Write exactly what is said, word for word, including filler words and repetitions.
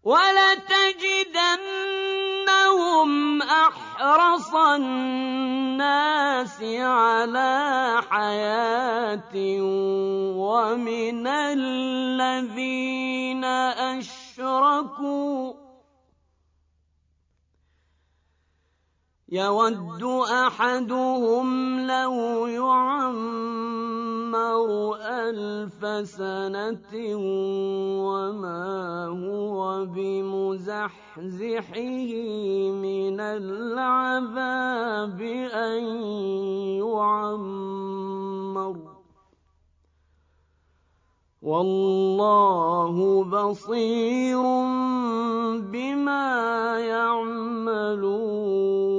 وَلَتَجِدَنَّهُمْ أَحْرَصَ النَّاسِ عَلَىٰ حَيَاةٍ وَمِنَ الَّذِينَ أَشْرَكُوا يَوَدُّ أَحَدُهُمْ لَوْ يُعَمَّرُ أَلْفَ سَنَةٍ وَمَا هُوَ بِمُزَحْزِحِهِ مِنَ الْعَذَابِ أَن يُعَمَّرَ ۗ وَاللَّهُ بَصِيرٌ بِمَا يَعْمَلُونَ.